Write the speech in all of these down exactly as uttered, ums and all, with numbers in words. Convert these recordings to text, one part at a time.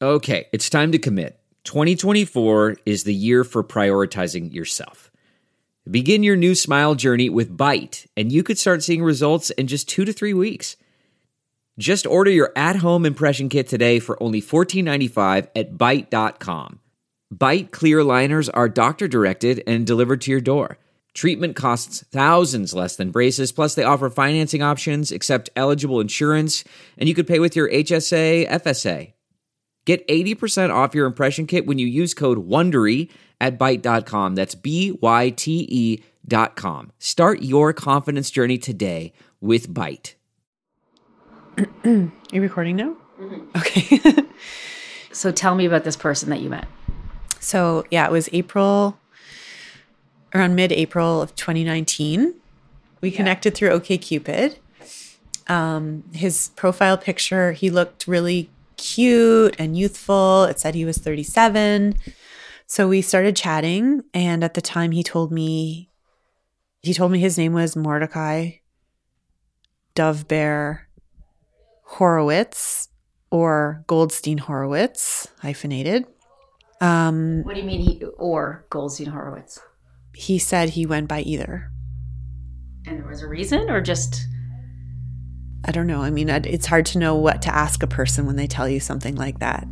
Okay, it's time to commit. twenty twenty-four is the year for prioritizing yourself. Begin your new smile journey with Byte, and you could start seeing results in just two to three weeks. Just order your at-home impression kit today for only fourteen ninety-five at byte dot com. Byte clear aligners are doctor-directed and delivered to your door. Treatment costs thousands less than braces, plus they offer financing options, accept eligible insurance, and you could pay with your H S A, F S A. Get eighty percent off your impression kit when you use code WONDERY at byte dot com. That's B Y T E dot com. Start your confidence journey today with Byte. Are you recording now? Mm-hmm. Okay. So tell me about this person that you met. So, yeah, it was April, around mid-April of twenty nineteen. We yeah. connected through OkCupid. Um, his profile picture, he looked really cute and youthful. It said he was thirty-seven. So we started chatting, and at the time he told me, he told me his name was Mordecai Dovebear Horowitz, or Goldstein Horowitz, hyphenated. Um, what do you mean he, or Goldstein Horowitz? He said he went by either. And there was a reason, or just... I don't know. I mean, it's hard to know what to ask a person when they tell you something like that.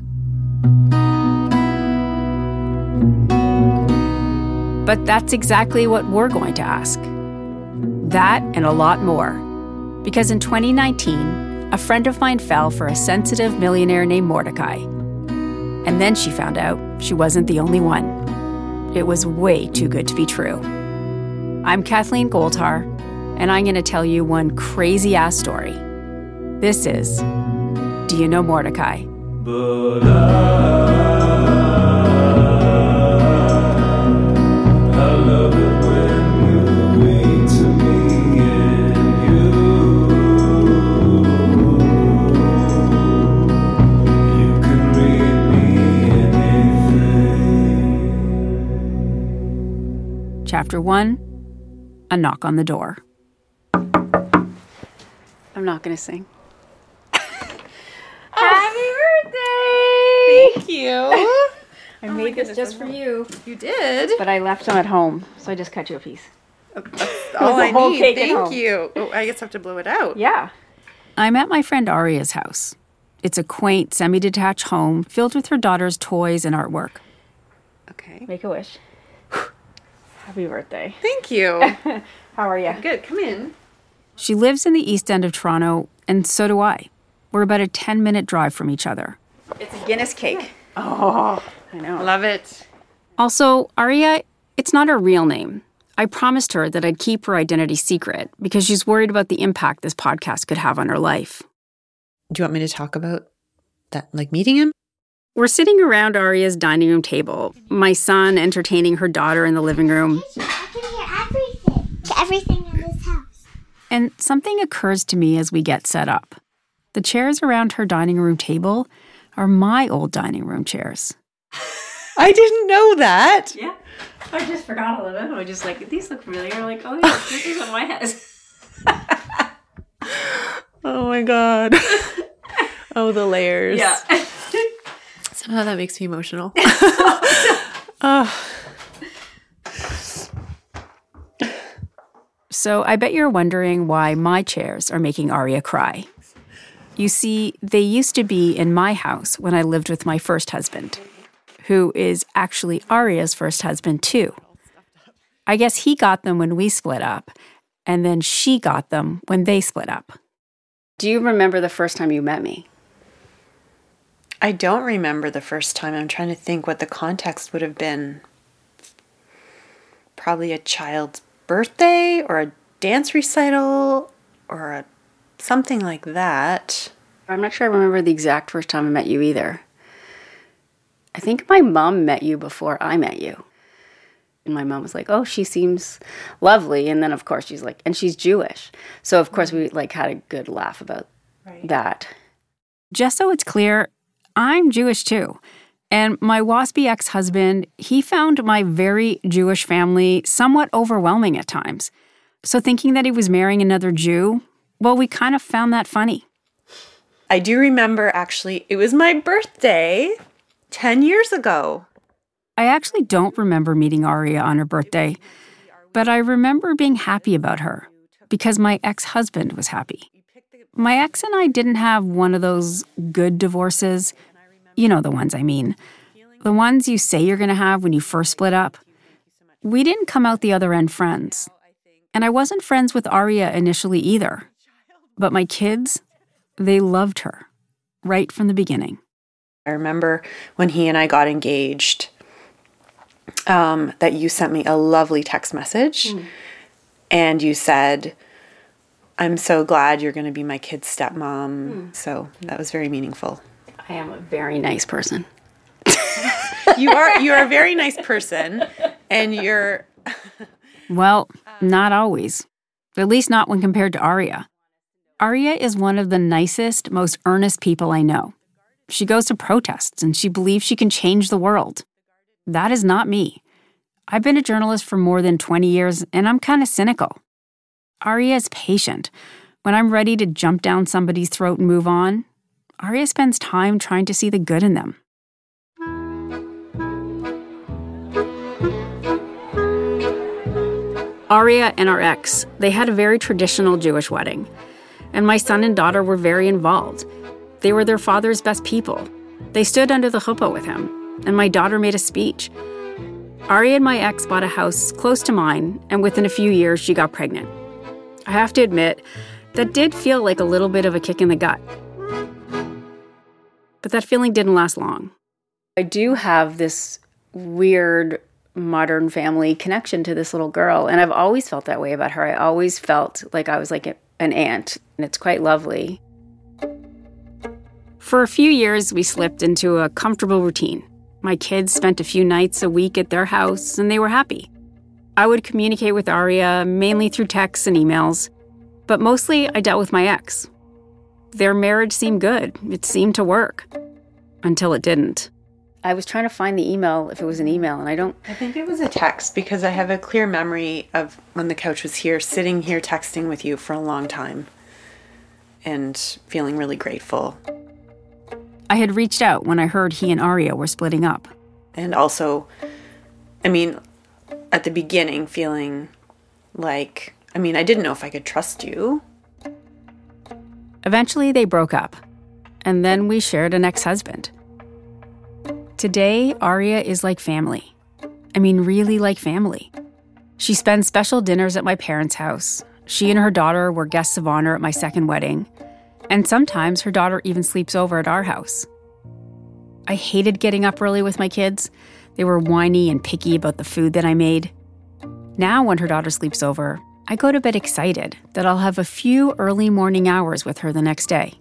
But that's exactly what we're going to ask. That and a lot more. Because in twenty nineteen, a friend of mine fell for a sensitive millionaire named Mordecai. And then she found out she wasn't the only one. It was way too good to be true. I'm Kathleen Goldhar, and I'm going to tell you one crazy-ass story. This is Do You Know Mordecai? But I, I love it when you mean to me and you. You can read me anything. Chapter one, A Knock on the Door. I'm not going to sing. Happy birthday! Thank you. I Oh made this just for you. You did? But I left some at home, so I just cut you a piece. That's all I whole need. cake at Thank home. you. Oh, I guess I have to blow it out. Yeah. I'm at my friend Aria's house. It's a quaint, semi-detached home filled with her daughter's toys and artwork. Okay. Make a wish. Happy birthday. Thank you. How are you? Good. Come in. She lives in the East End of Toronto, and so do I. We're about a ten-minute drive from each other. It's a Guinness cake. Oh, I know. Love it. Also, Aria, it's not her real name. I promised her that I'd keep her identity secret because she's worried about the impact this podcast could have on her life. Do you want me to talk about that, like meeting him? We're sitting around Aria's dining room table, my son entertaining her daughter in the living room. I can hear everything. Everything in this house. And something occurs to me as we get set up. The chairs around her dining room table are my old dining room chairs. I didn't know that. Yeah. I just forgot all of them. I was just like, these look familiar. I'm like, oh yeah, this is what my house. Oh my God. Oh, the layers. Yeah. Somehow that makes me emotional. Oh. So I bet you're wondering why my chairs are making Aria cry. You see, they used to be in my house when I lived with my first husband, who is actually Aria's first husband too. I guess he got them when we split up, and then she got them when they split up. Do you remember the first time you met me? I don't remember the first time. I'm trying to think what the context would have been. Probably a child's birthday or a dance recital or a, something like that. I'm not sure I remember the exact first time I met you either. I think my mom met you before I met you. And my mom was like, oh, she seems lovely. And then, of course, she's like, and she's Jewish. So, of course, we like had a good laugh about right. that. Just so it's clear, I'm Jewish too. And my waspy ex-husband, he found my very Jewish family somewhat overwhelming at times. So thinking that he was marrying another Jew, well, we kind of found that funny. I do remember, actually, it was my birthday ten years ago. I actually don't remember meeting Aria on her birthday, but I remember being happy about her because my ex-husband was happy. My ex and I didn't have one of those good divorces. You know the ones I mean. The ones you say you're going to have when you first split up. We didn't come out the other end friends. And I wasn't friends with Aria initially either. But my kids, they loved her right from the beginning. I remember when he and I got engaged, um, that you sent me a lovely text message. Mm. And you said, I'm so glad you're going to be my kid's stepmom. Mm. So that was very meaningful. I am a very nice person. You are you are a very nice person, and you're... Well, not always. At least not when compared to Aria. Aria is one of the nicest, most earnest people I know. She goes to protests, and she believes she can change the world. That is not me. I've been a journalist for more than twenty years, and I'm kind of cynical. Aria is patient. When I'm ready to jump down somebody's throat and move on, Aria spends time trying to see the good in them. Aria and our ex, they had a very traditional Jewish wedding. And my son and daughter were very involved. They were their father's best people. They stood under the chuppah with him, and my daughter made a speech. Aria and my ex bought a house close to mine, and within a few years, she got pregnant. I have to admit, that did feel like a little bit of a kick in the gut. But that feeling didn't last long. I do have this weird modern family connection to this little girl, and I've always felt that way about her. I always felt like I was like an aunt, and it's quite lovely. For a few years, we slipped into a comfortable routine. My kids spent a few nights a week at their house, and they were happy. I would communicate with Aria mainly through texts and emails, but mostly I dealt with my ex. Their marriage seemed good. It seemed to work. Until it didn't. I was trying to find the email, if it was an email, and I don't... I think it was a text, because I have a clear memory of when the couch was here, sitting here texting with you for a long time and feeling really grateful. I had reached out when I heard he and Aria were splitting up. And also, I mean, at the beginning, feeling like, I mean, I didn't know if I could trust you. Eventually, they broke up. And then we shared an ex-husband. Today, Aria is like family. I mean, really like family. She spends special dinners at my parents' house. She and her daughter were guests of honor at my second wedding. And sometimes her daughter even sleeps over at our house. I hated getting up early with my kids. They were whiny and picky about the food that I made. Now, when her daughter sleeps over, I go to bed excited that I'll have a few early morning hours with her the next day.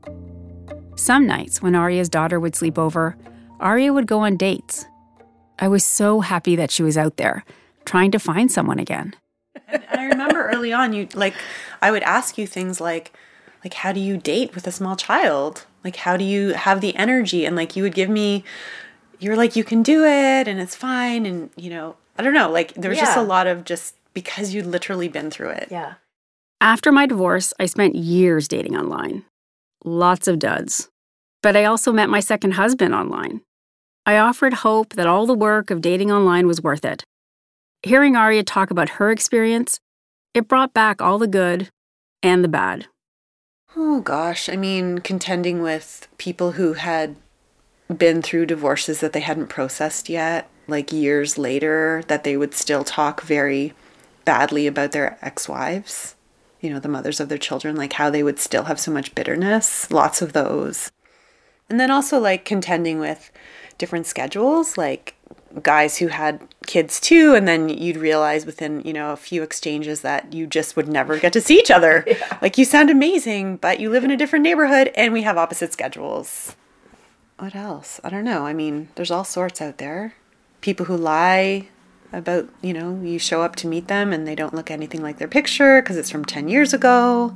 Some nights, when Aria's daughter would sleep over, Aria would go on dates. I was so happy that she was out there, trying to find someone again. And I remember early on, you like, I would ask you things like, like, how do you date with a small child? Like, how do you have the energy? And like, you would give me, you were like, you can do it, and it's fine. And, you know, I don't know, like, there was yeah. just a lot of just, because you'd literally been through it. Yeah. After my divorce, I spent years dating online. Lots of duds. But I also met my second husband online. I offered hope that all the work of dating online was worth it. Hearing Aria talk about her experience, it brought back all the good and the bad. Oh gosh, I mean, contending with people who had been through divorces that they hadn't processed yet, like years later, that they would still talk very badly about their ex-wives, you know, the mothers of their children, like how they would still have so much bitterness, lots of those. And then also like contending with different schedules, like guys who had kids too, and then you'd realize within, you know, a few exchanges that you just would never get to see each other. Yeah. Like, you sound amazing, but you live in a different neighborhood and we have opposite schedules. What else? I don't know. I mean, there's all sorts out there. People who lie about, you know, you show up to meet them and they don't look anything like their picture because it's from ten years ago.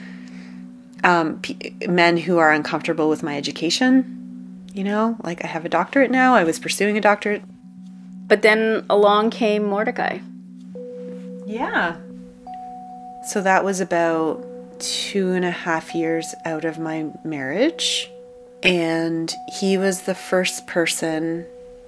Um, p- men who are uncomfortable with my education. You know, like I have a doctorate now. I was pursuing a doctorate. But then along came Mordecai. Yeah. So that was about two and a half years out of my marriage, and he was the first person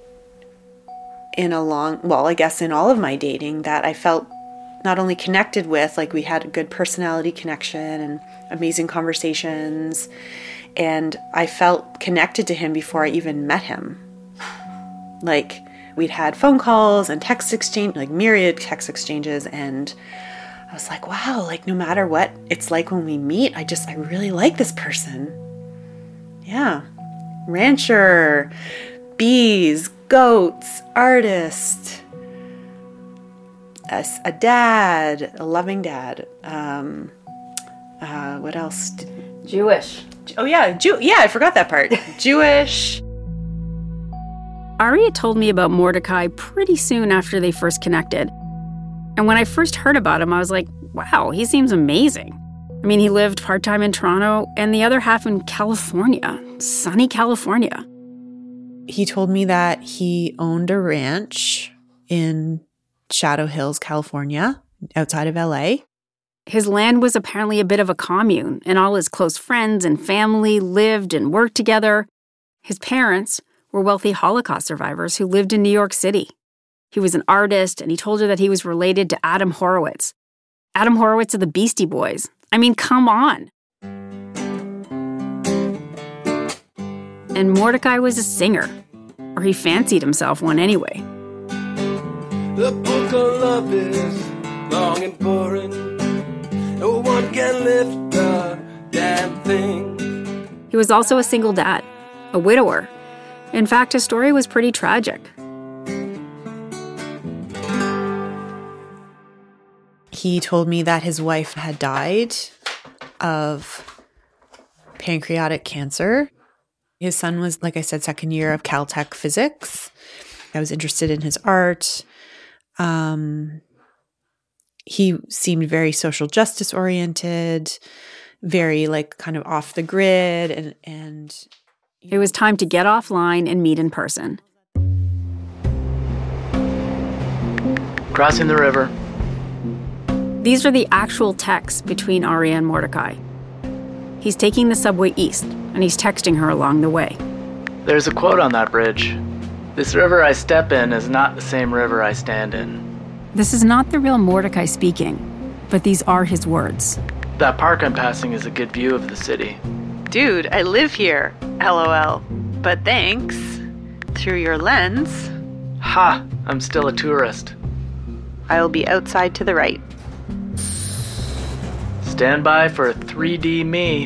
in a long, well, I guess in all of my dating that I felt not only connected with, like we had a good personality connection and amazing conversations, and I felt connected to him before I even met him. Like, we'd had phone calls and text exchange, like myriad text exchanges, and I was like, wow, like no matter what it's like when we meet, I just, I really like this person. Yeah. Rancher, bees, goats, artist, a, a dad, a loving dad. Um, uh, what else? Jewish. Oh yeah, Jew. Yeah, I forgot that part. Jewish. Aria told me about Mordecai pretty soon after they first connected. And when I first heard about him, I was like, wow, he seems amazing. I mean, he lived part-time in Toronto and the other half in California, sunny California. He told me that he owned a ranch in Shadow Hills, California, outside of L A. His land was apparently a bit of a commune, and all his close friends and family lived and worked together. His parents were wealthy Holocaust survivors who lived in New York City. He was an artist, and he told her that he was related to Adam Horowitz. Adam Horowitz of the Beastie Boys. I mean, come on. And Mordecai was a singer, or he fancied himself one anyway. The book of love is long and boring. No one can lift a damn thing. He was also a single dad, a widower. In fact, his story was pretty tragic. He told me that his wife had died of pancreatic cancer. His son was, like I said, second year of Caltech physics. I was interested in his art. Um, he seemed very social justice oriented, very like kind of off the grid. And, and It was time to get offline and meet in person. Crossing the river. These are the actual texts between Aria and Mordecai. He's taking the subway east, and he's texting her along the way. There's a quote on that bridge. This river I step in is not the same river I stand in. This is not the real Mordecai speaking, but these are his words. That park I'm passing is a good view of the city. dude, I live here, LOL. But thanks. Through your lens, Ha! I'm still a tourist. I will be outside to the right. Stand by for three D me.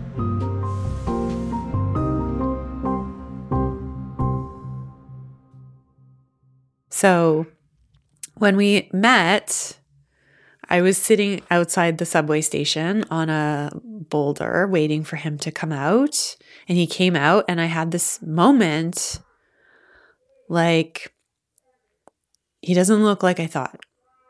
So when we met, I was sitting outside the subway station on a boulder waiting for him to come out. And he came out and I had this moment like, he doesn't look like I thought.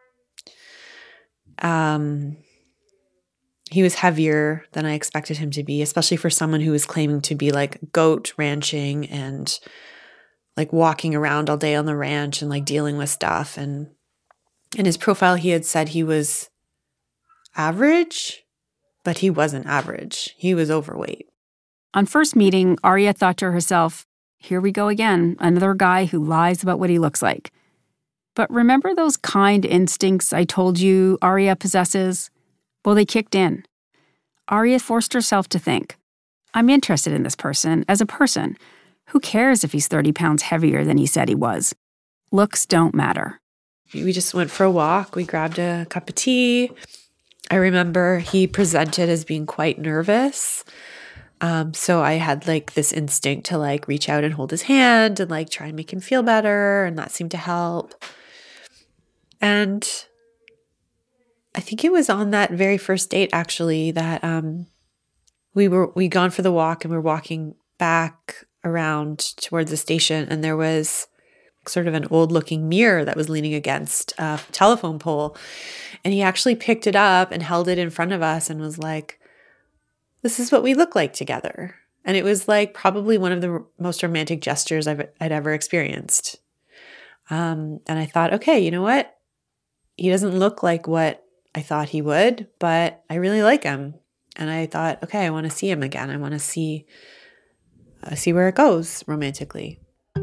Um, he was heavier than I expected him to be, especially for someone who was claiming to be like goat ranching and like walking around all day on the ranch and like dealing with stuff. And in his profile, he had said he was average, but he wasn't average. He was overweight. On first meeting, Aria thought to herself, here we go again, another guy who lies about what he looks like. But remember those kind instincts I told you Aria possesses? Well, they kicked in. Aria forced herself to think, I'm interested in this person as a person. Who cares if he's thirty pounds heavier than he said he was? Looks don't matter. We just went for a walk. We grabbed a cup of tea. I remember he presented as being quite nervous. Um, so I had like this instinct to like reach out and hold his hand and like try and make him feel better. And that seemed to help. And I think it was on that very first date actually that um, we were, we'd gone for the walk and we we're walking back around towards the station. And there was sort of an old looking mirror that was leaning against a telephone pole. And he actually picked it up and held it in front of us and was like, this is what we look like together. And it was like probably one of the most romantic gestures I've, I'd ever experienced. Um, and I thought, okay, you know what? He doesn't look like what I thought he would, but I really like him. And I thought, okay, I want to see him again. I want to see, uh, see where it goes romantically.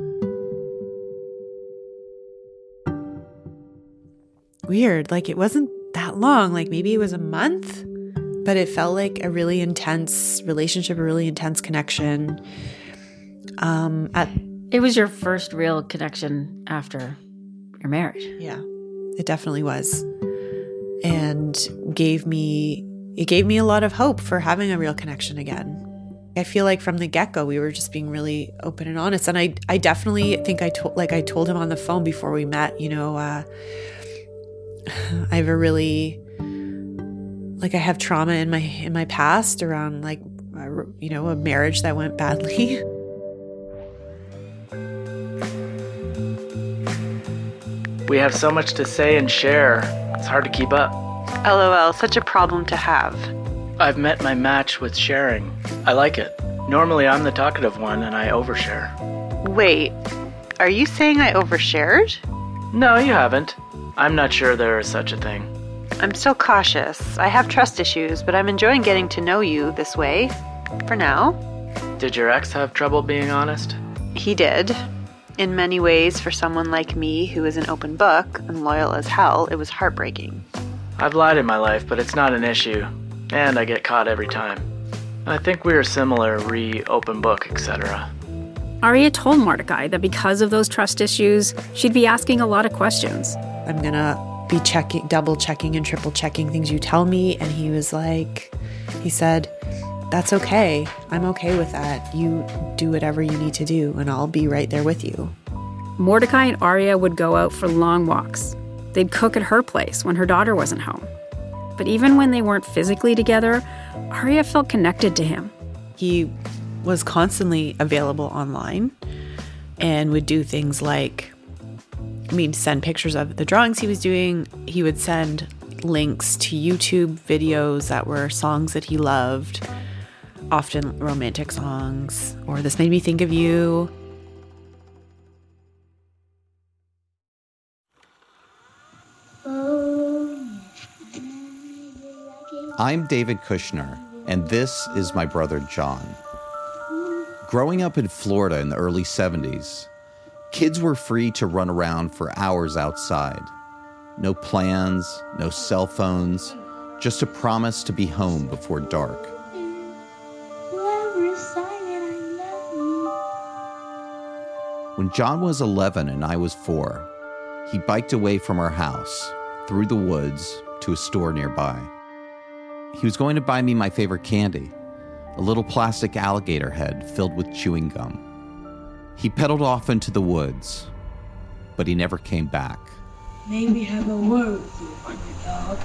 Weird. Like it wasn't that long. Like maybe it was a month, but it felt like a really intense relationship, a really intense connection. Um, at It was your first real connection after your marriage. Yeah, it definitely was. And gave me, it gave me a lot of hope for having a real connection again. I feel like from the get-go, we were just being really open and honest. And I, I definitely think I told, like I told him on the phone before we met, you know, uh, I have a really, like I have trauma in my, in my past around like, uh, you know, a marriage that went badly. We have so much to say and share, it's hard to keep up. LOL, such a problem to have. I've met my match with sharing. I like it. Normally I'm the talkative one and I overshare. Wait, are you saying I overshared? No, you haven't. I'm not sure there is such a thing. I'm still cautious. I have trust issues, but I'm enjoying getting to know you this way. For now. Did your ex have trouble being honest? He did. In many ways, for someone like me who is an open book and loyal as hell, it was heartbreaking. I've lied in my life, but it's not an issue. And I get caught every time. I think we are similar, re open book, et cetera. Aria told Mordecai that because of those trust issues, she'd be asking a lot of questions. I'm gonna be checking, double checking and triple checking things you tell me. And he was like, he said, that's okay. I'm okay with that. You do whatever you need to do and I'll be right there with you. Mordecai and Aria would go out for long walks. They'd cook at her place when her daughter wasn't home. But even when they weren't physically together, Aria felt connected to him. He was constantly available online and would do things like, I mean, send pictures of the drawings he was doing. He would send links to YouTube videos that were songs that he loved, often romantic songs, or This Made Me Think of You. I'm David Kushner, and this is my brother John. Growing up in Florida in the early seventies, kids were free to run around for hours outside. No plans, no cell phones, just a promise to be home before dark. When John was eleven and I was four, he biked away from our house, through the woods, to a store nearby. He was going to buy me my favorite candy, a little plastic alligator head filled with chewing gum. He pedaled off into the woods, but he never came back. Maybe have a word with you, underdog.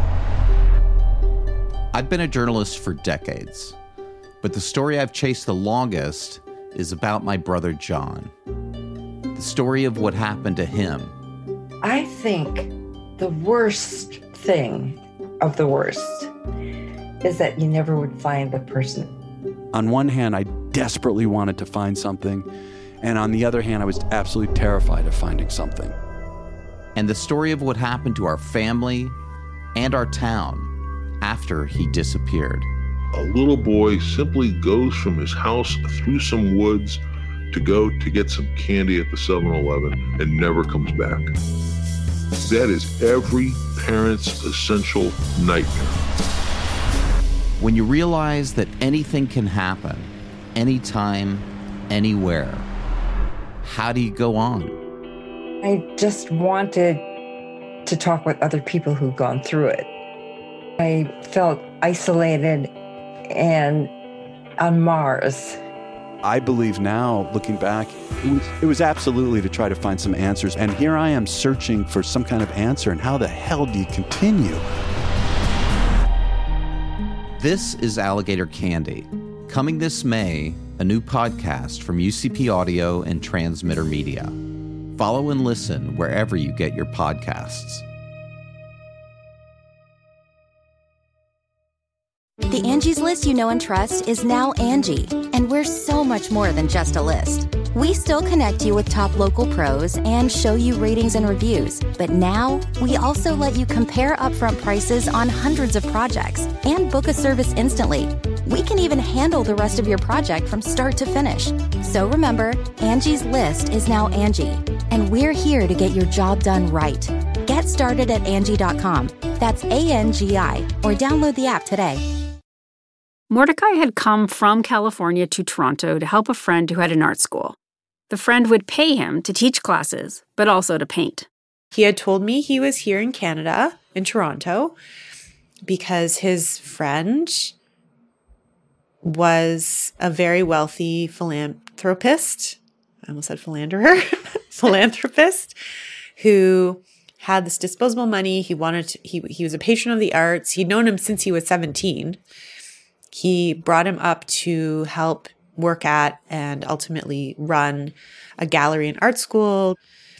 I've been a journalist for decades, but the story I've chased the longest is about my brother John. The story of what happened to him. I think the worst thing of the worst is that you never would find the person. On one hand, I desperately wanted to find something, and on the other hand, I was absolutely terrified of finding something. And the story of what happened to our family and our town after he disappeared. A little boy simply goes from his house through some woods to go to get some candy at the seven eleven and never comes back. That is every parent's essential nightmare. When you realize that anything can happen, anytime, anywhere, how do you go on? I just wanted to talk with other people who've gone through it. I felt isolated and on Mars. I believe now, looking back, it was, it was absolutely to try to find some answers. And here I am searching for some kind of answer. And how the hell do you continue? This is Alligator Candy. Coming this May, a new podcast from U C P Audio and Transmitter Media. Follow and listen wherever you get your podcasts. The Angie's List you know and trust is now Angie, and we're so much more than just a list. We still connect you with top local pros and show you ratings and reviews, but now we also let you compare upfront prices on hundreds of projects and book a service instantly. We can even handle the rest of your project from start to finish. So remember, Angie's List is now Angie, and we're here to get your job done right. Get started at Angie dot com. That's A N G I, or download the app today. Mordecai had come from California to Toronto to help a friend who had an art school. The friend would pay him to teach classes, but also to paint. He had told me he was here in Canada, in Toronto, because his friend was a very wealthy philanthropist. I almost said philanderer. Philanthropist who had this disposable money. He wanted to, he, he was a patron of the arts. He'd known him since he was seventeen. He brought him up to help work at and ultimately run a gallery and art school.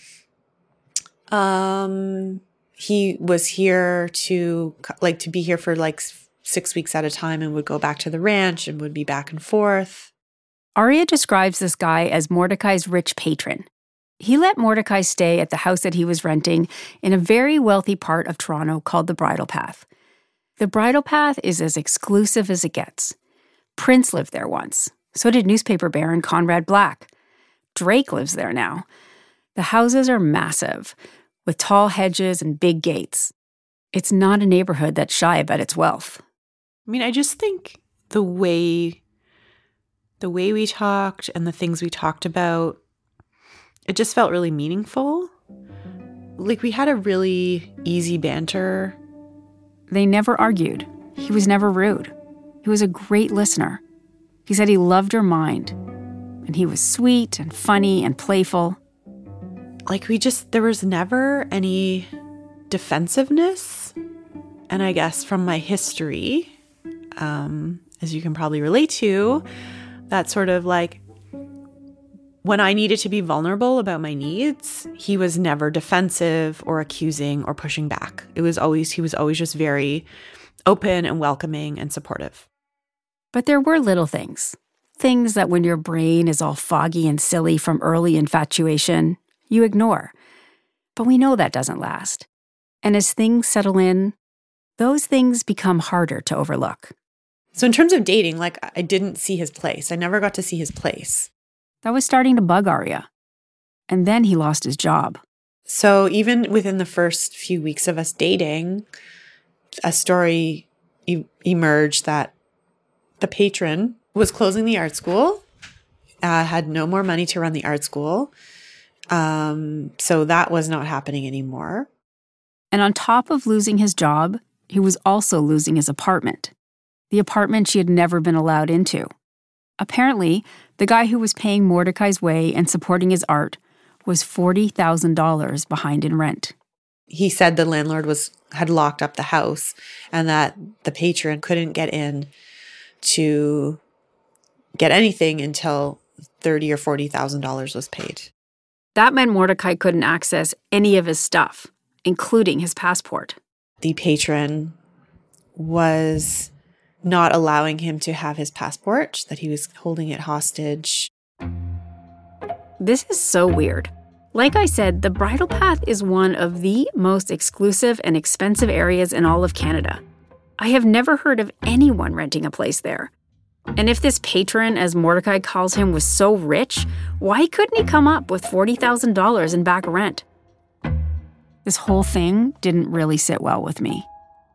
Um, he was here to like to be here for like six weeks at a time and would go back to the ranch and would be back and forth. Aria describes this guy as Mordecai's rich patron. He let Mordecai stay at the house that he was renting in a very wealthy part of Toronto called the Bridle Path. The Bridle Path is as exclusive as it gets. Prince lived there once. So did newspaper baron Conrad Black. Drake lives there now. The houses are massive, with tall hedges and big gates. It's not a neighborhood that's shy about its wealth. I mean, I just think the way the way we talked and the things we talked about, it just felt really meaningful. Like we had a really easy banter. They never argued. He was never rude. He was a great listener. He said he loved her mind. And he was sweet and funny and playful. Like we just, there was never any defensiveness. And I guess from my history, um, as you can probably relate to, that sort of like, when I needed to be vulnerable about my needs, he was never defensive or accusing or pushing back. It was always, he was always just very open and welcoming and supportive. But there were little things. Things that when your brain is all foggy and silly from early infatuation, you ignore. But we know that doesn't last. And as things settle in, those things become harder to overlook. So in terms of dating, like I didn't see his place. I never got to see his place. That was starting to bug Aria. And then he lost his job. So even within the first few weeks of us dating, a story e- emerged that the patron was closing the art school, uh, had no more money to run the art school. Um, so that was not happening anymore. And on top of losing his job, he was also losing his apartment. The apartment she had never been allowed into. Apparently, the guy who was paying Mordecai's way and supporting his art was forty thousand dollars behind in rent. He said the landlord was had locked up the house and that the patron couldn't get in to get anything until thirty thousand dollars or forty thousand dollars was paid. That meant Mordecai couldn't access any of his stuff, including his passport. The patron was not allowing him to have his passport, that he was holding it hostage. This is so weird. Like I said, the Bridle Path is one of the most exclusive and expensive areas in all of Canada. I have never heard of anyone renting a place there. And if this patron, as Mordecai calls him, was so rich, why couldn't he come up with forty thousand dollars in back rent? This whole thing didn't really sit well with me.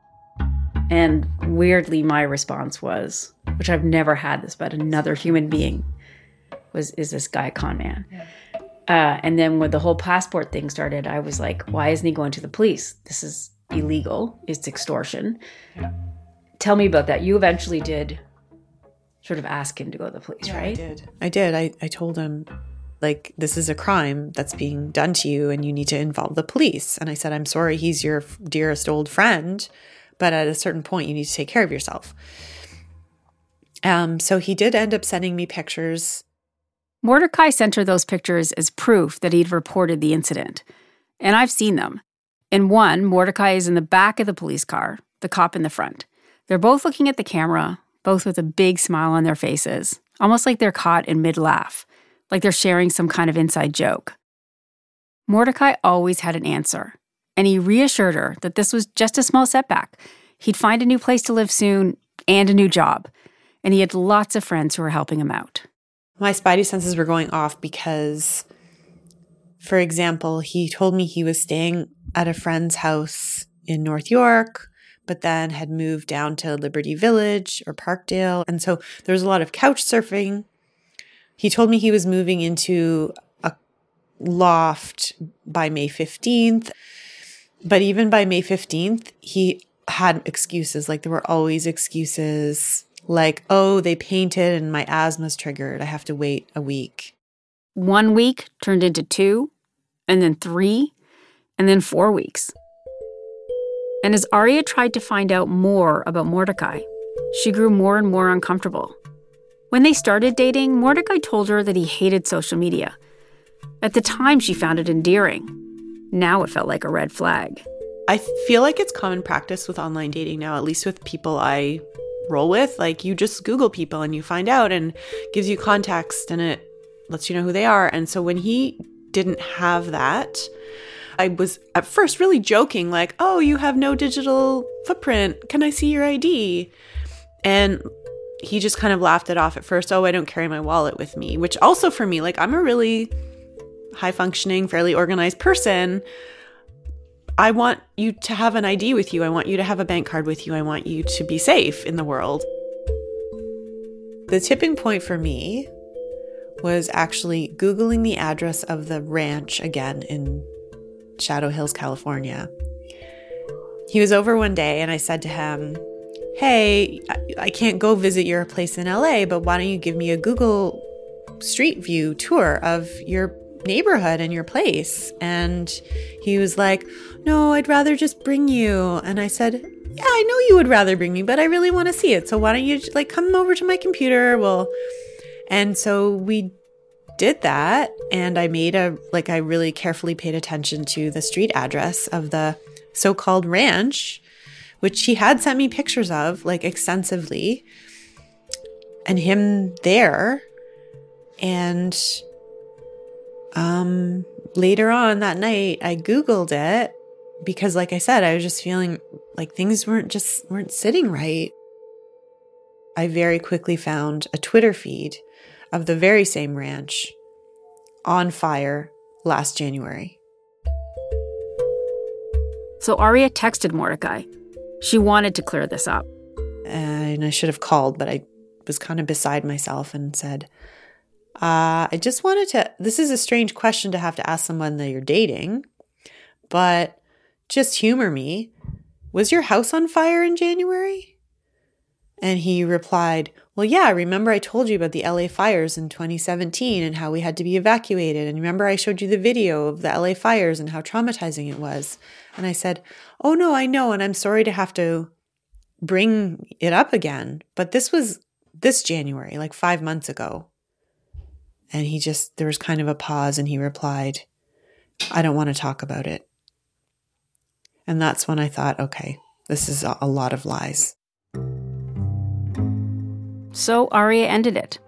And weirdly, my response was, which I've never had this about another human being, was, is this guy a con man? Yeah. Uh, and then when the whole passport thing started, I was like, why isn't he going to the police? This is illegal. It's extortion. Yeah. Tell me about that. You eventually did sort of ask him to go to the police, yeah, right? I did. I did. I, I told him, like, this is a crime that's being done to you and you need to involve the police. And I said, I'm sorry, he's your dearest old friend, but at a certain point, you need to take care of yourself. Um, so he did end up sending me pictures. Mordecai sent her those pictures as proof that he'd reported the incident. And I've seen them. In one, Mordecai is in the back of the police car, the cop in the front. They're both looking at the camera, both with a big smile on their faces, almost like they're caught in mid-laugh, like they're sharing some kind of inside joke. Mordecai always had an answer, and he reassured her that this was just a small setback. He'd find a new place to live soon and a new job, and he had lots of friends who were helping him out. My spidey senses were going off because, for example, he told me he was staying at a friend's house in North York, but then had moved down to Liberty Village or Parkdale. And so there was a lot of couch surfing. He told me he was moving into a loft by May fifteenth. But even by May fifteenth, he had excuses. Like there were always excuses like, oh, they painted and my asthma's triggered. I have to wait a week. One week turned into two, and then three, and then four weeks. And as Aria tried to find out more about Mordecai, she grew more and more uncomfortable. When they started dating, Mordecai told her that he hated social media. At the time, she found it endearing. Now it felt like a red flag. I feel like it's common practice with online dating now, at least with people I roll with. Like you just Google people and you find out and gives you context and it lets you know who they are. And so when he didn't have that, I was at first really joking, like, oh, you have no digital footprint. Can I see your I D? And he just kind of laughed it off at first. Oh, I don't carry my wallet with me, which also for me, like I'm a really high functioning, fairly organized person. I want you to have an I D with you. I want you to have a bank card with you. I want you to be safe in the world. The tipping point for me was actually Googling the address of the ranch again in Shadow Hills, California. He was over one day and I said to him, hey, I can't go visit your place in L A, but why don't you give me a Google Street View tour of your neighborhood and your place? And he was like, no, I'd rather just bring you. And I said, yeah, I know you would rather bring me, but I really want to see it. So why don't you like come over to my computer? Well, and so we did that. And I made a, like, I really carefully paid attention to the street address of the so-called ranch, which he had sent me pictures of, like, extensively, and him there. And um, later on that night, I Googled it because, like I said, I was just feeling like things weren't just weren't sitting right. I very quickly found a Twitter feed of the very same ranch on fire last January. So Aria texted Mordecai. She wanted to clear this up. And I should have called, but I was kind of beside myself and said, uh, I just wanted to, this is a strange question to have to ask someone that you're dating, but just humor me. Was your house on fire in January? And he replied, well, yeah, remember I told you about the L A fires in twenty seventeen and how we had to be evacuated. And remember I showed you the video of the L A fires and how traumatizing it was. And I said, oh, no, I know. And I'm sorry to have to bring it up again. But this was this January, like five months ago. And he just, there was kind of a pause and he replied, I don't want to talk about it. And that's when I thought, okay, this is a lot of lies. So Aria ended it.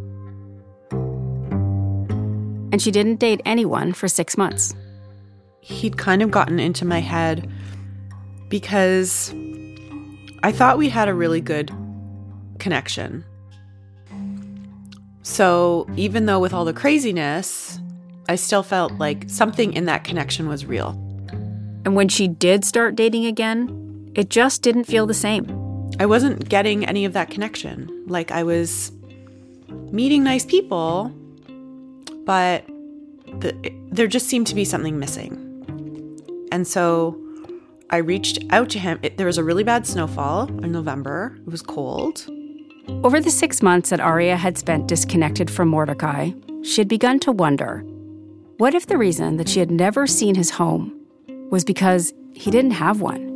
And she didn't date anyone for six months. He'd kind of gotten into my head because I thought we had a really good connection. So even though with all the craziness, I still felt like something in that connection was real. And when she did start dating again, it just didn't feel the same. I wasn't getting any of that connection. Like I was meeting nice people, but the, there just seemed to be something missing. And so I reached out to him. It, there was a really bad snowfall in November. It was cold. Over the six months that Aria had spent disconnected from Mordecai, she had begun to wonder, what if the reason that she had never seen his home was because he didn't have one?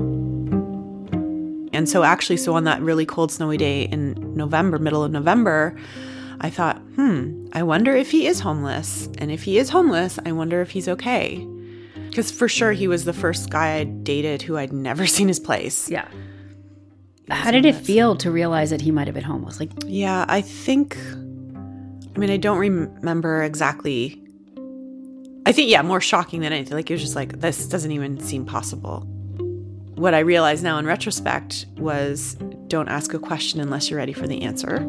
And so actually, so on that really cold, snowy day in November, middle of November, I thought, hmm, I wonder if he is homeless. And if he is homeless, I wonder if he's okay. Because for sure, he was the first guy I dated who I'd never seen his place. Yeah. How did it feel to realize that he might have been homeless? Like, yeah, I think, I mean, I don't remember exactly. I think, yeah, more shocking than anything. Like, it was just like, this doesn't even seem possible. What I realize now in retrospect was, don't ask a question unless you're ready for the answer.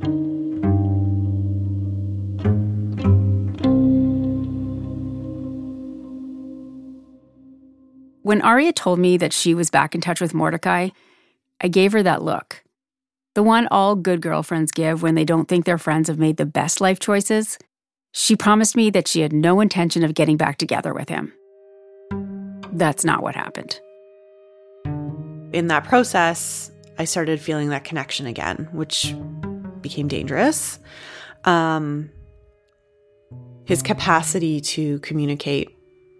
When Aria told me that she was back in touch with Mordecai, I gave her that look. The one all good girlfriends give when they don't think their friends have made the best life choices. She promised me that she had no intention of getting back together with him. That's not what happened. In that process, I started feeling that connection again, which became dangerous. Um, his capacity to communicate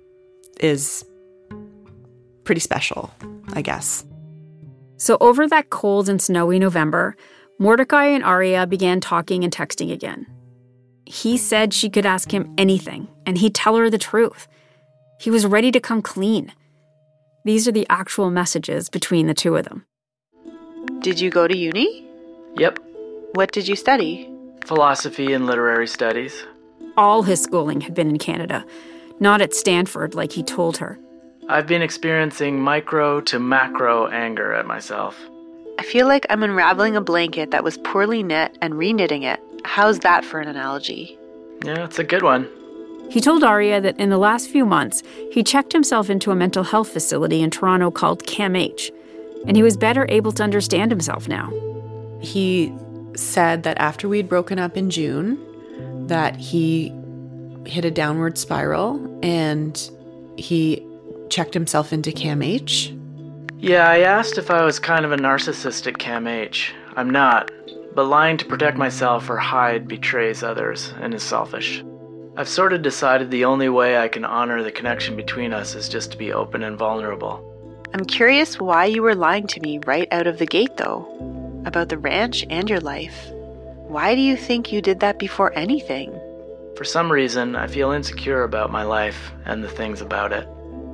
is pretty special, I guess. So over that cold and snowy November, Mordecai and Aria began talking and texting again. He said she could ask him anything, and he'd tell her the truth. He was ready to come clean. These are the actual messages between the two of them. Did you go to uni? Yep. What did you study? Philosophy and literary studies. All his schooling had been in Canada, not at Stanford like he told her. I've been experiencing micro to macro anger at myself. I feel like I'm unraveling a blanket that was poorly knit and reknitting it. How's that for an analogy? Yeah, it's a good one. He told Aria that in the last few months, he checked himself into a mental health facility in Toronto called C A M H, and he was better able to understand himself now. He said that after we'd broken up in June, that he hit a downward spiral and he checked himself into C A M H. Yeah, I asked if I was kind of a narcissistic C A M H. I'm not, but lying to protect myself or hide betrays others and is selfish. I've sort of decided the only way I can honor the connection between us is just to be open and vulnerable. I'm curious why you were lying to me right out of the gate, though, about the ranch and your life. Why do you think you did that before anything? For some reason, I feel insecure about my life and the things about it.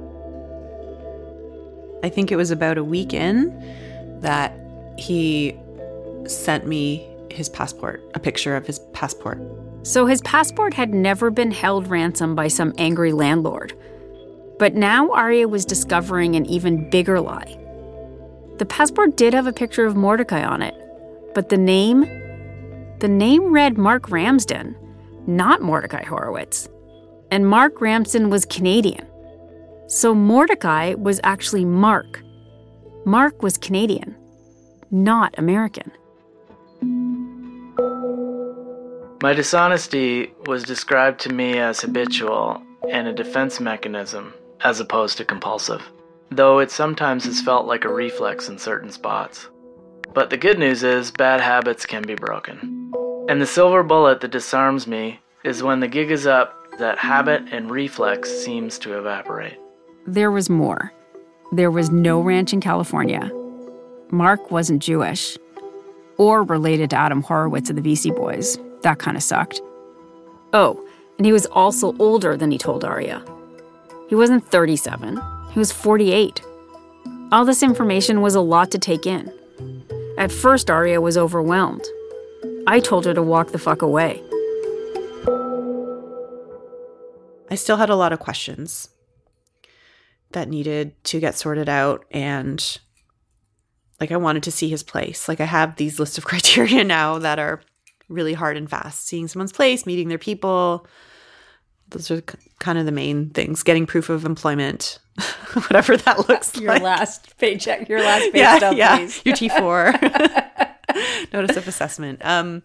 I think it was about a week in that he sent me his passport, a picture of his passport. So his passport had never been held ransom by some angry landlord. But now Aria was discovering an even bigger lie. The passport did have a picture of Mordecai on it, but the name, the name read Mark Ramsden, not Mordecai Horowitz. And Mark Ramsden was Canadian. So Mordecai was actually Mark. Mark was Canadian, not American. My dishonesty was described to me as habitual and a defense mechanism, as opposed to compulsive, though it sometimes has felt like a reflex in certain spots. But the good news is bad habits can be broken. And the silver bullet that disarms me is when the gig is up, that habit and reflex seems to evaporate. There was more. There was no ranch in California. Mark wasn't Jewish or related to Adam Horowitz of the Beastie Boys. That kind of sucked. Oh, and he was also older than he told Aria. He wasn't thirty-seven. He was forty-eight. All this information was a lot to take in. At first, Aria was overwhelmed. I told her to walk the fuck away. I still had a lot of questions that needed to get sorted out, and like I wanted to see his place. Like I have these list of criteria now that are really hard and fast. Seeing someone's place, meeting their people. Those are kind of the main things. Getting proof of employment, whatever that looks your like. Your last paycheck, your last pay yeah, stub, yeah. please. Your T four. Notice of assessment. Um,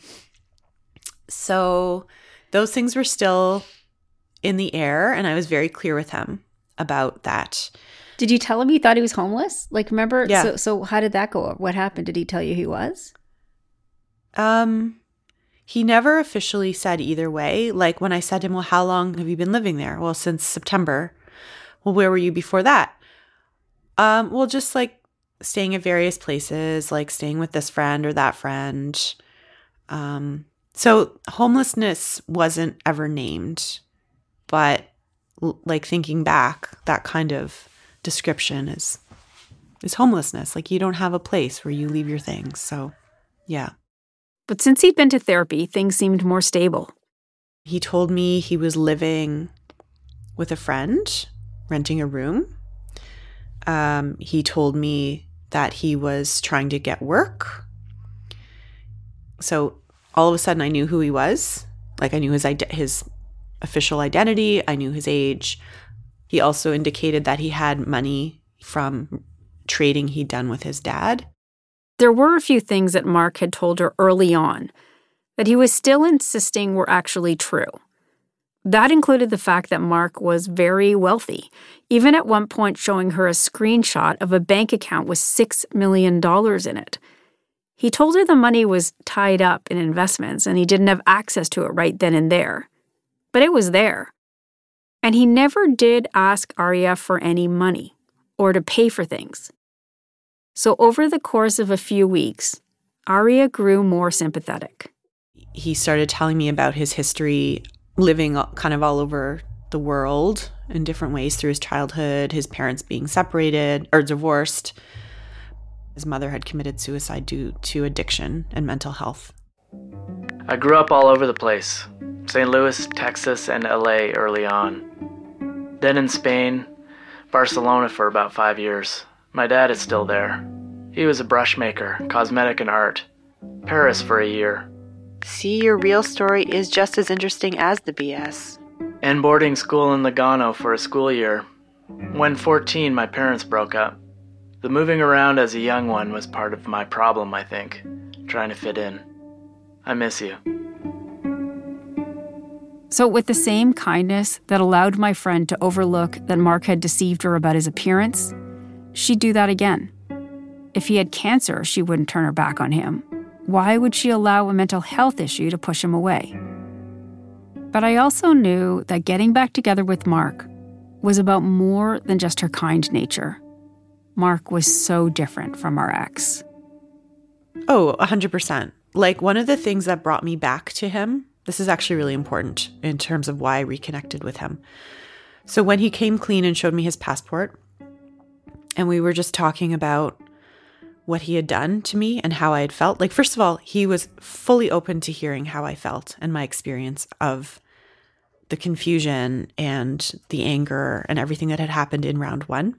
so those things were still in the air, and I was very clear with him about that. Did you tell him you thought he was homeless? Like, remember? Yeah. So, so how did that go? What happened? Did he tell you he was? Um, he never officially said either way. Like when I said to him, well, how long have you been living there? Well, since September. Well, where were you before that? Um, well, just like staying at various places, like staying with this friend or that friend. Um, so homelessness wasn't ever named, but like thinking back, that kind of description is is homelessness. Like, you don't have a place where you leave your things. So, yeah. But since he'd been to therapy, things seemed more stable. He told me he was living with a friend, renting a room. Um, he told me that he was trying to get work. So all of a sudden I knew who he was. Like, I knew his ide- his official identity. I knew his age. He also indicated that he had money from trading he'd done with his dad. There were a few things that Mark had told her early on that he was still insisting were actually true. That included the fact that Mark was very wealthy, even at one point showing her a screenshot of a bank account with six million dollars in it. He told her the money was tied up in investments and he didn't have access to it right then and there. But it was there. And he never did ask Aria for any money or to pay for things. So over the course of a few weeks, Aria grew more sympathetic. He started telling me about his history living kind of all over the world in different ways through his childhood, his parents being separated or divorced. His mother had committed suicide due to addiction and mental health. I grew up all over the place. Saint Louis, Texas, and L A early on. Then in Spain, Barcelona for about five years. My dad is still there. He was a brush maker, cosmetic and art. Paris for a year. See, your real story is just as interesting as the B S. And boarding school in Lugano for a school year. When fourteen, my parents broke up. The moving around as a young one was part of my problem, I think. Trying to fit in. I miss you. So with the same kindness that allowed my friend to overlook that Mark had deceived her about his appearance, she'd do that again. If he had cancer, she wouldn't turn her back on him. Why would she allow a mental health issue to push him away? But I also knew that getting back together with Mark was about more than just her kind nature. Mark was so different from our ex. Oh, one hundred percent. Like, one of the things that brought me back to him, this is actually really important in terms of why I reconnected with him. So when he came clean and showed me his passport, and we were just talking about what he had done to me and how I had felt. Like, first of all, he was fully open to hearing how I felt and my experience of the confusion and the anger and everything that had happened in round one.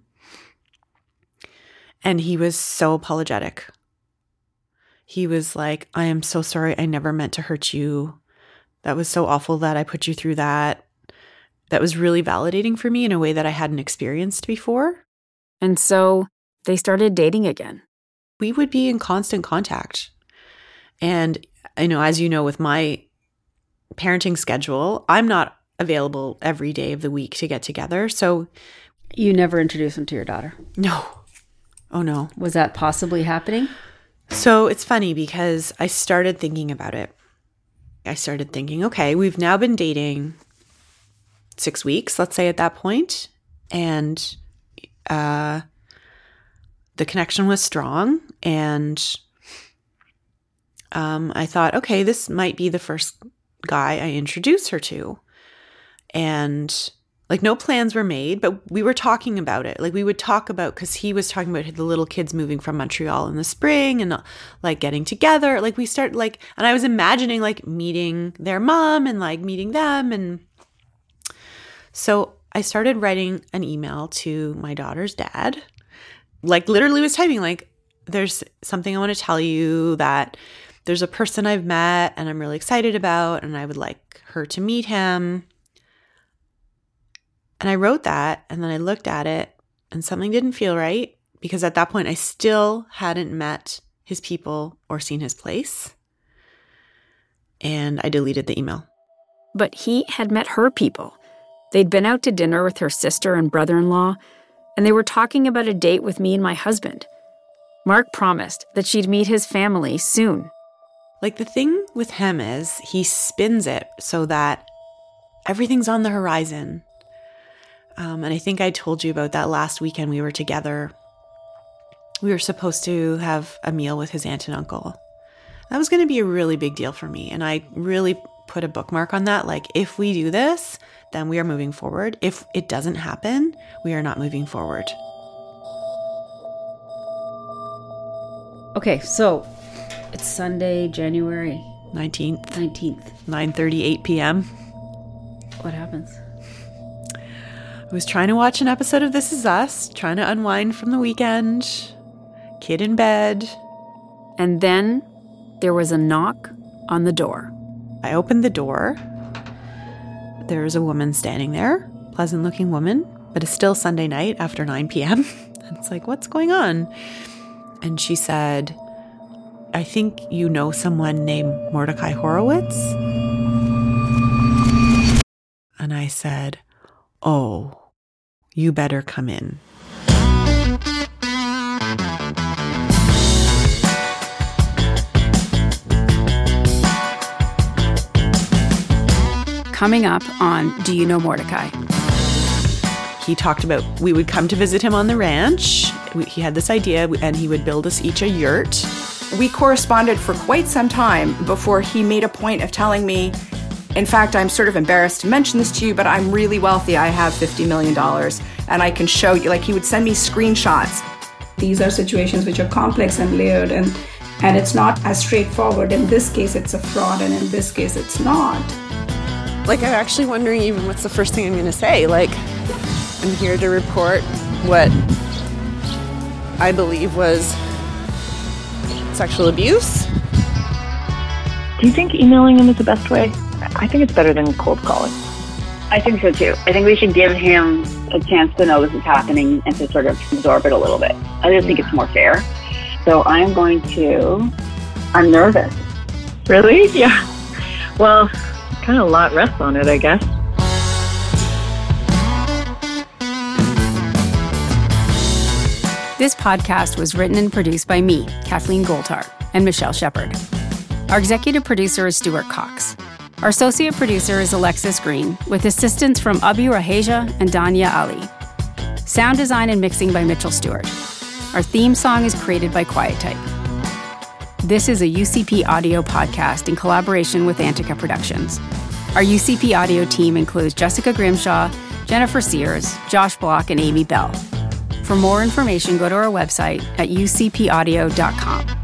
And he was so apologetic. He was like, I am so sorry. I never meant to hurt you. That was so awful that I put you through that. That was really validating for me in a way that I hadn't experienced before. And so they started dating again. We would be in constant contact. And, you know, as you know, with my parenting schedule, I'm not available every day of the week to get together. So you never introduced him to your daughter? No. Oh, no. Was that possibly happening? So it's funny because I started thinking about it. I started thinking, okay, we've now been dating six weeks, let's say at that point. And uh, the connection was strong. And um, I thought, okay, this might be the first guy I introduce her to. And like, no plans were made, but we were talking about it. Like, we would talk about, because he was talking about the little kids moving from Montreal in the spring and like getting together. Like, we start like, and I was imagining like meeting their mom and like meeting them. And so I started writing an email to my daughter's dad. Like, literally was typing like, there's something I want to tell you, that there's a person I've met and I'm really excited about, and I would like her to meet him. And I wrote that, and then I looked at it, and something didn't feel right, because at that point I still hadn't met his people or seen his place. And I deleted the email. But he had met her people. They'd been out to dinner with her sister and brother-in-law, and they were talking about a date with me and my husband. Mark promised that she'd meet his family soon. Like, the thing with him is he spins it so that everything's on the horizon. Um, and I think I told you about that last weekend we were together. We were supposed to have a meal with his aunt and uncle. That was going to be a really big deal for me. And I really put a bookmark on that. Like, if we do this, then we are moving forward. If it doesn't happen, we are not moving forward. Okay, so it's Sunday, January nineteenth. nineteenth. nine thirty-eight p.m. What happens? I was trying to watch an episode of This Is Us, trying to unwind from the weekend. Kid in bed. And then there was a knock on the door. I opened the door. There was a woman standing there, pleasant-looking woman, but it's still Sunday night after nine p.m. It's like, what's going on? And she said, I think you know someone named Mordecai Horowitz. And I said, oh, you better come in. Coming up on Do You Know Mordecai? He talked about we would come to visit him on the ranch. We, he had this idea, and he would build us each a yurt. We corresponded for quite some time before he made a point of telling me, in fact, I'm sort of embarrassed to mention this to you, but I'm really wealthy. I have fifty million dollars, and I can show you. Like, he would send me screenshots. These are situations which are complex and layered, and, and it's not as straightforward. In this case, it's a fraud, and in this case, it's not. Like, I'm actually wondering even what's the first thing I'm going to say. Like, I'm here to report what I believe was sexual abuse. Do you think emailing him is the best way? I think it's better than cold calling. I think so too. I think we should give him a chance to know this is happening and to sort of absorb it a little bit. I just think it's more fair. So I'm going to, I'm nervous. Really? Yeah. Well, kind of a lot rests on it, I guess. This podcast was written and produced by me, Kathleen Goldhar, and Michelle Shepard. Our executive producer is Stuart Cox. Our associate producer is Alexis Green, with assistance from Abi Raheja and Danya Ali. Sound design and mixing by Mitchell Stewart. Our theme song is created by Quiet Type. This is a U C P Audio podcast in collaboration with Antica Productions. Our U C P Audio team includes Jessica Grimshaw, Jennifer Sears, Josh Block, and Amy Bell. For more information, go to our website at u c p audio dot com.